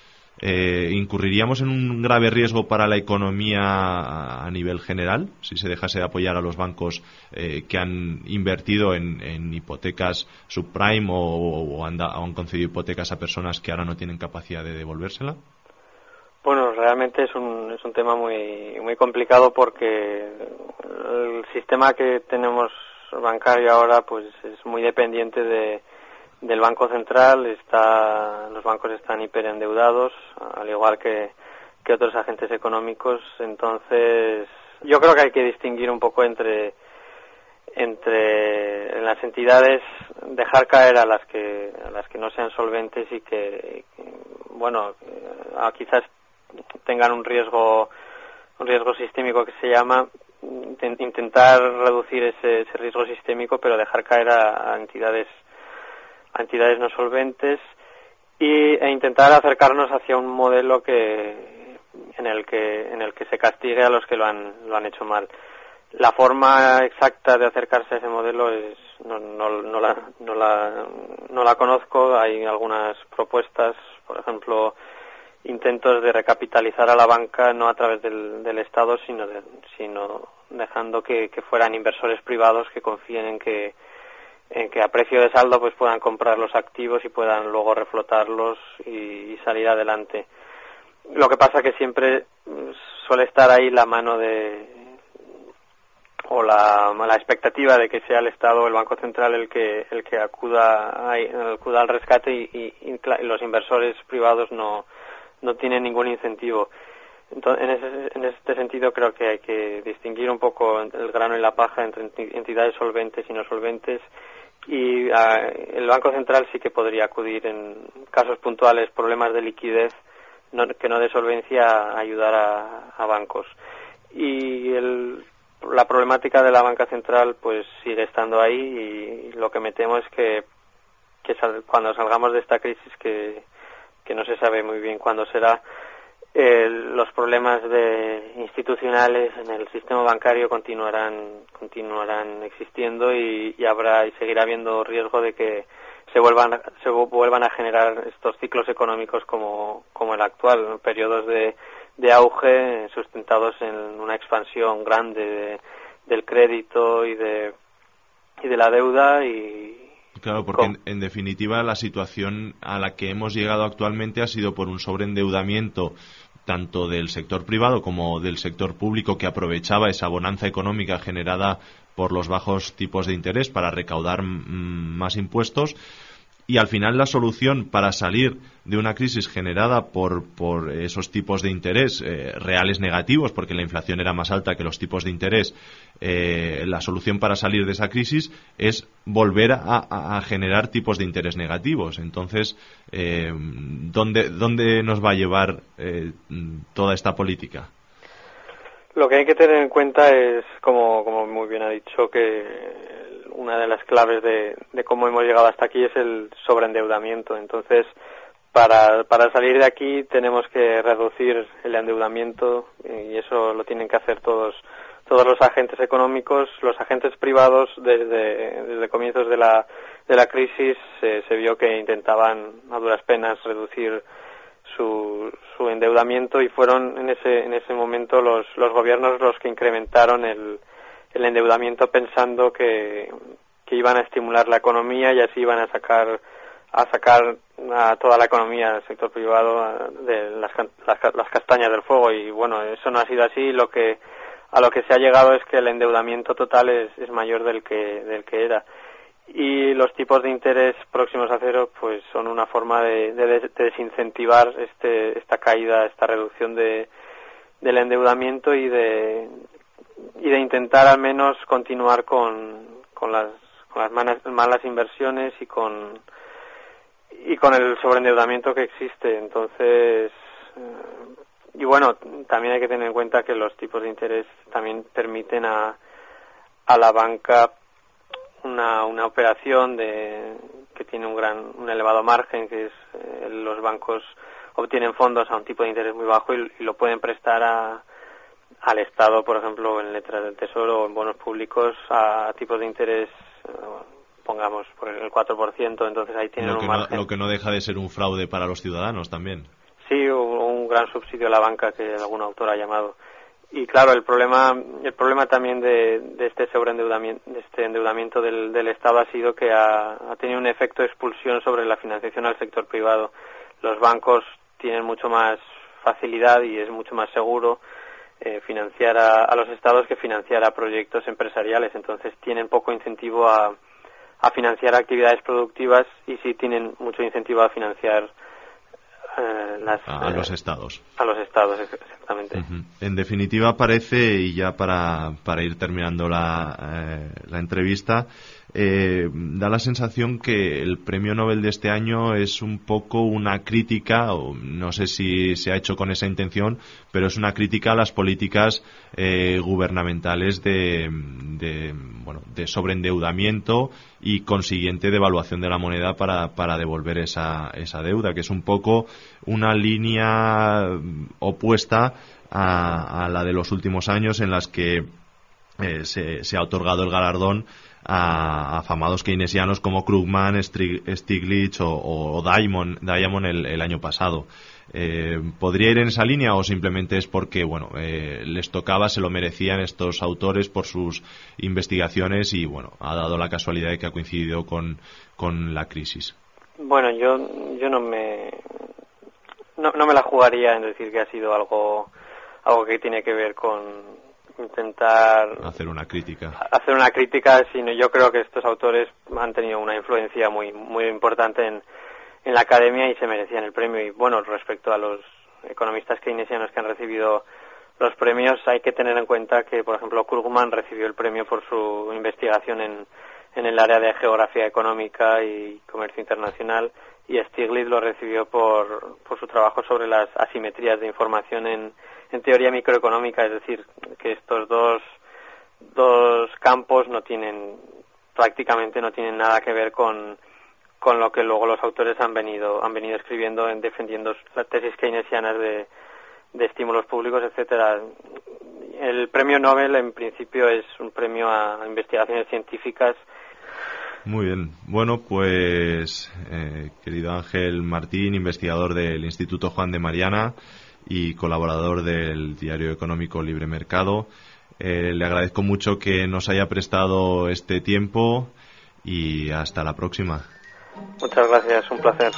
Eh, ¿Incurriríamos en un grave riesgo para la economía a nivel general si se dejase de apoyar a los bancos eh, que han invertido en, en hipotecas subprime o, o, han da, o han concedido hipotecas a personas que ahora no tienen capacidad de devolvérsela? Bueno, realmente es un es un tema muy muy complicado, porque el sistema que tenemos bancario ahora pues es muy dependiente de del Banco Central. Está los bancos están hiperendeudados, al igual que que otros agentes económicos. Entonces yo creo que hay que distinguir un poco entre entre las entidades, dejar caer a las que a las que no sean solventes y que, que bueno, a, quizás tengan un riesgo un riesgo sistémico que se llama, intentar reducir ese, ese riesgo sistémico, pero dejar caer a, a entidades a entidades no solventes, y e intentar acercarnos hacia un modelo que en el que en el que se castigue a los que lo han lo han hecho mal. La forma exacta de acercarse a ese modelo es no no no la no la no la conozco. Hay algunas propuestas, por ejemplo, intentos de recapitalizar a la banca no a través del del Estado, sino de, sino dejando que, que fueran inversores privados que confíen en que en que a precio de saldo pues puedan comprar los activos y puedan luego reflotarlos y, y salir adelante. Lo que pasa que siempre suele estar ahí la mano de o la, la expectativa de que sea el Estado o el Banco Central el que el que acuda ahí, acuda al rescate, y, y, y los inversores privados no no tienen ningún incentivo. Entonces, en, ese, en este sentido creo que hay que distinguir un poco el grano y la paja entre entidades solventes y no solventes, y a, el Banco Central sí que podría acudir en casos puntuales, problemas de liquidez, no, que no de solvencia, a ayudar a, a bancos. Y el, la problemática de la banca central pues sigue estando ahí, y lo que me temo es que, que sal, cuando salgamos de esta crisis, que, que no se sabe muy bien cuándo será, eh, los problemas de institucionales en el sistema bancario continuarán continuarán existiendo, y, y habrá y seguirá habiendo riesgo de que se vuelvan se vuelvan a generar estos ciclos económicos como como el actual, periodos de de auge sustentados en una expansión grande de, del crédito y de y de la deuda. Y claro, porque en, en definitiva la situación a la que hemos llegado actualmente ha sido por un sobreendeudamiento tanto del sector privado como del sector público, que aprovechaba esa bonanza económica generada por los bajos tipos de interés para recaudar mm, más impuestos. Y al final la solución para salir de una crisis generada por, por esos tipos de interés eh, reales negativos, porque la inflación era más alta que los tipos de interés, eh, la solución para salir de esa crisis es volver a, a, a generar tipos de interés negativos. Entonces, eh, ¿dónde, ¿dónde nos va a llevar eh, toda esta política? Lo que hay que tener en cuenta es, como, como muy bien ha dicho, que una de las claves de, de cómo hemos llegado hasta aquí es el sobreendeudamiento. Entonces, para, para salir de aquí tenemos que reducir el endeudamiento, y eso lo tienen que hacer todos todos los agentes económicos. Los agentes privados, desde, desde comienzos de la, de la crisis, eh, se vio que intentaban a duras penas reducir su, su endeudamiento, y fueron en ese, en ese momento los, los gobiernos los que incrementaron el el endeudamiento, pensando que, que iban a estimular la economía y así iban a sacar a sacar a toda la economía del sector privado de las, las, las castañas del fuego. Y bueno, eso no ha sido así. Lo que a lo que se ha llegado es que el endeudamiento total es, es mayor del que del que era, y los tipos de interés próximos a cero pues son una forma de, de, de desincentivar este esta caída, esta reducción de del endeudamiento, y de y de intentar al menos continuar con, con las con las malas, malas inversiones y con y con el sobreendeudamiento que existe. Entonces, eh, y bueno, también hay que tener en cuenta que los tipos de interés también permiten a a la banca una una operación de que tiene un gran un elevado margen, que es eh, los bancos obtienen fondos a un tipo de interés muy bajo y, y lo pueden prestar a al Estado, por ejemplo, en letras del Tesoro o en bonos públicos a tipos de interés, pongamos, por el cuatro por ciento. Entonces ahí tienen lo que un margen. No, lo que no deja de ser un fraude para los ciudadanos también. Sí, un, un gran subsidio a la banca, que algún autor ha llamado. Y claro, el problema el problema también de, de este sobreendeudamiento, de este endeudamiento del, del Estado, ha sido que ha, ha tenido un efecto de expulsión sobre la financiación al sector privado. Los bancos tienen mucho más facilidad y es mucho más seguro Eh, financiar a, a los estados que financiar a proyectos empresariales. Entonces tienen poco incentivo a, a financiar actividades productivas, y sí tienen mucho incentivo a financiar eh, las, a, a eh, los estados. A los estados, exactamente. Uh-huh. En definitiva, parece, y ya para, para ir terminando la, eh, la entrevista, eh, da la sensación que el premio Nobel de este año es un poco una crítica, o no sé si se ha hecho con esa intención, pero es una crítica a las políticas eh, gubernamentales de, de, bueno, de sobreendeudamiento y consiguiente devaluación de la moneda para, para devolver esa, esa deuda, que es un poco una línea opuesta a, a la de los últimos años, en las que eh, se, se ha otorgado el galardón a afamados keynesianos como Krugman, Stiglitz o, o Diamond, Diamond el, el año pasado. Eh, ¿Podría ir en esa línea, o simplemente es porque bueno eh, les tocaba, se lo merecían estos autores por sus investigaciones, y bueno, ha dado la casualidad de que ha coincidido con, con la crisis? Bueno, yo yo no me no, no me la jugaría en decir que ha sido algo algo que tiene que ver con intentar hacer una crítica hacer una crítica sino yo creo que estos autores han tenido una influencia muy muy importante en, en la academia y se merecían el premio. Y bueno, respecto a los economistas keynesianos que han recibido los premios, hay que tener en cuenta que, por ejemplo, Krugman recibió el premio por su investigación en, en el área de geografía económica y comercio internacional, y Stiglitz lo recibió por, por su trabajo sobre las asimetrías de información en, en teoría microeconómica, es decir, que estos dos, dos campos no tienen, prácticamente no tienen nada que ver con, con lo que luego los autores han venido, han venido escribiendo en defendiendo las tesis keynesianas de, de estímulos públicos, etcétera. El premio Nobel en principio es un premio a investigaciones científicas. Muy bien. Bueno, pues eh, querido Ángel Martín, investigador del Instituto Juan de Mariana y colaborador del diario económico Libre Mercado, eh, le agradezco mucho que nos haya prestado este tiempo y hasta la próxima. Muchas gracias, un placer.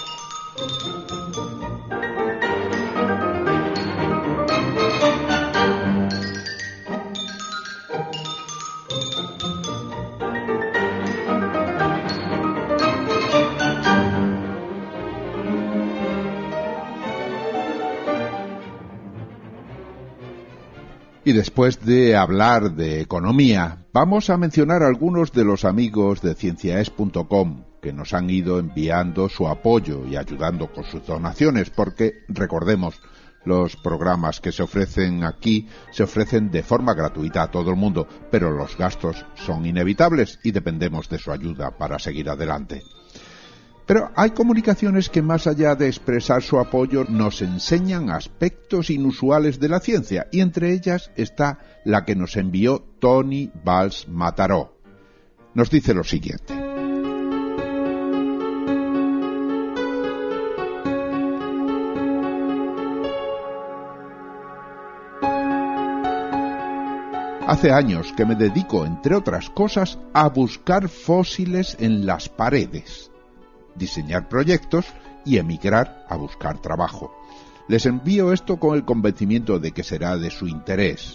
Y después de hablar de economía, vamos a mencionar algunos de los amigos de cienciaes punto com que nos han ido enviando su apoyo y ayudando con sus donaciones, porque, recordemos, los programas que se ofrecen aquí se ofrecen de forma gratuita a todo el mundo, pero los gastos son inevitables y dependemos de su ayuda para seguir adelante. Pero hay comunicaciones que, más allá de expresar su apoyo, nos enseñan aspectos inusuales de la ciencia, y entre ellas está la que nos envió Tony Valls Mataró. Nos dice lo siguiente. Hace años que me dedico, entre otras cosas, a buscar fósiles en las paredes, diseñar proyectos y emigrar a buscar trabajo. Les envío esto con el convencimiento de que será de su interés.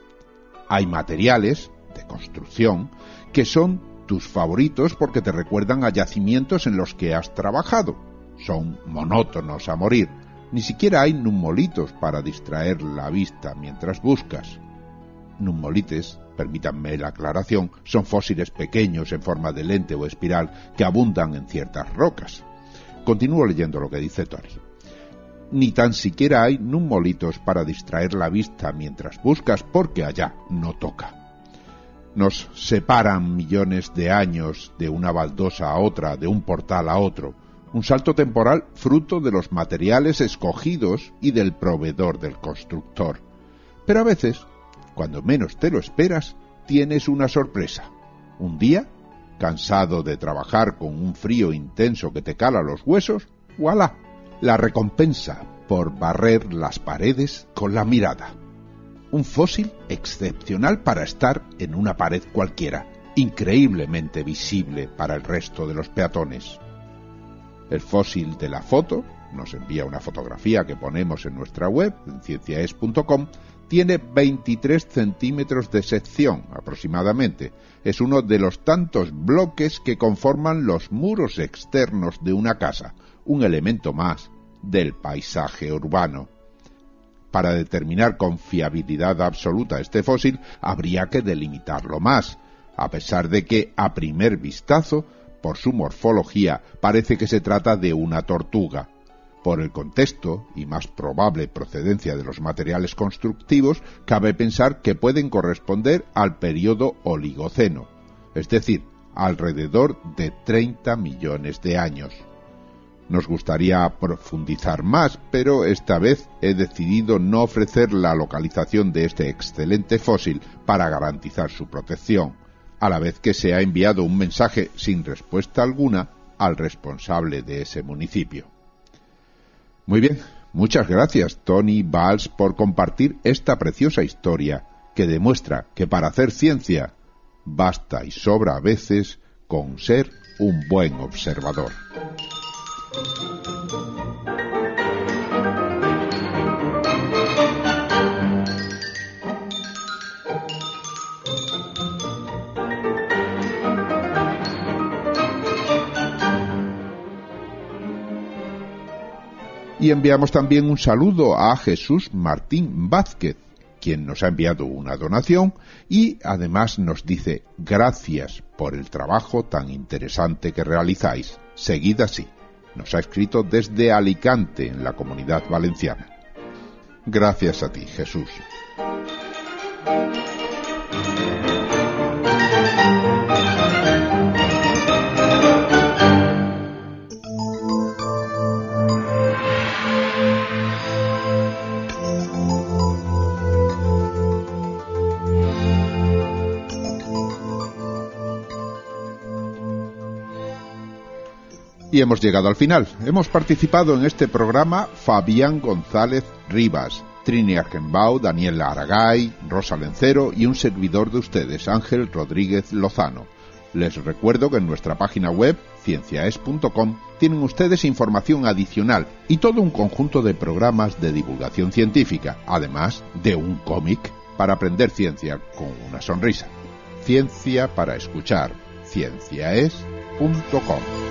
Hay materiales de construcción que son tus favoritos porque te recuerdan a yacimientos en los que has trabajado. Son monótonos a morir. Ni siquiera hay numolitos para distraer la vista mientras buscas. Numolites, permítanme la aclaración, son fósiles pequeños en forma de lente o espiral que abundan en ciertas rocas. Continúo leyendo lo que dice Tony. Ni tan siquiera hay numolitos para distraer la vista mientras buscas, porque allá no toca. Nos separan millones de años de una baldosa a otra, de un portal a otro. Un salto temporal fruto de los materiales escogidos y del proveedor del constructor. Pero a veces, cuando menos te lo esperas, tienes una sorpresa. Un día, cansado de trabajar con un frío intenso que te cala los huesos, ¡voilá! La recompensa por barrer las paredes con la mirada. Un fósil excepcional para estar en una pared cualquiera, increíblemente visible para el resto de los peatones. El fósil de la foto, nos envía una fotografía que ponemos en nuestra web, en cienciaes punto com, tiene veintitrés centímetros de sección aproximadamente. Es uno de los tantos bloques que conforman los muros externos de una casa, un elemento más del paisaje urbano. Para determinar con fiabilidad absoluta este fósil, habría que delimitarlo más, a pesar de que, a primer vistazo, por su morfología, parece que se trata de una tortuga. Por el contexto y más probable procedencia de los materiales constructivos, cabe pensar que pueden corresponder al período Oligoceno, es decir, alrededor de treinta millones de años. Nos gustaría profundizar más, pero esta vez he decidido no ofrecer la localización de este excelente fósil para garantizar su protección, a la vez que se ha enviado un mensaje sin respuesta alguna al responsable de ese municipio. Muy bien, muchas gracias Tony Valls por compartir esta preciosa historia que demuestra que para hacer ciencia basta y sobra a veces con ser un buen observador. Y enviamos también un saludo a Jesús Martín Vázquez, quien nos ha enviado una donación y además nos dice gracias por el trabajo tan interesante que realizáis. Seguid así. Nos ha escrito desde Alicante, en la Comunidad Valenciana. Gracias a ti, Jesús. Y hemos llegado al final. Hemos participado en este programa Fabián González Rivas, Trini Argenbau, Daniel Aragay, Rosa Lencero y un servidor de ustedes, Ángel Rodríguez Lozano. Les recuerdo que en nuestra página web, cienciaes punto com, tienen ustedes información adicional y todo un conjunto de programas de divulgación científica, además de un cómic para aprender ciencia con una sonrisa. Ciencia para escuchar, cienciaes punto com.